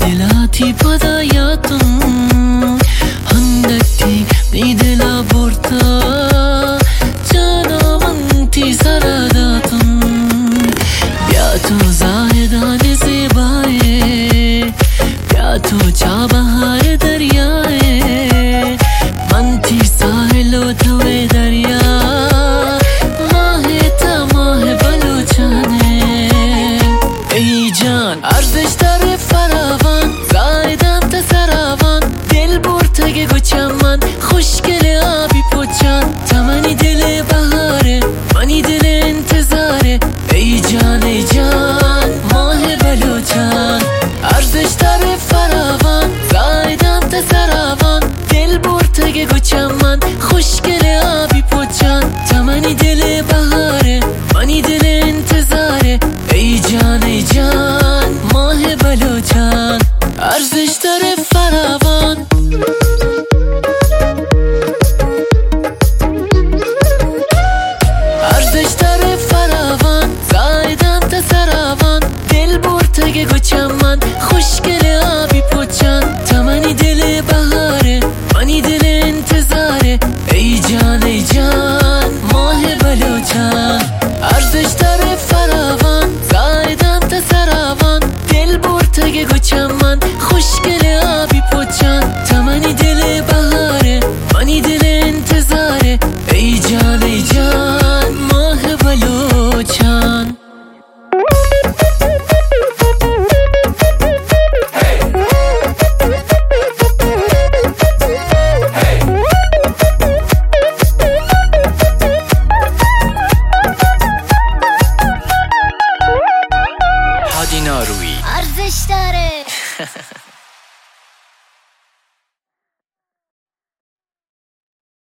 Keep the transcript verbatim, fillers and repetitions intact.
दिलाती पदायातुम हंदती निदला बोर्ता जनामंती सरादातुम ब्यातो जायदान ज़ेबाए ब्यातो चाबहार दरियाए मंती साहिलो थवे दरिया माहे ता माहे बलूचाने ای جان ارزش داره فراوان زایدم تا سراوان دل برتگه گوچم من خوشگل آبی پوچان تمنی دل بهاره منی دل انتظاره ای جان ای جان ماه بلوچان ارزش داره فراوان زایدم تا سراوان دل برتگه گوچم من خوشگل آبی پوچان تمنی دل بهاره منی دل انتظاره ای جان ای جان ماه بلوچان ارزش داره فراوان ارزش داره فراوان زایدم تا سراوان دل برتگه گوچم من خوشگل آبی پوچان تمنی دل بهاره منی دل انتظاره ای جان ای جان ماه بلوچان ارزش داره فراوان زایدم تا سراوان دل برتگه گوچم من خوشگل آبی پوچان تمنی دل بهاره منی دل انتظاره ای جان ای جان ماه بلوچان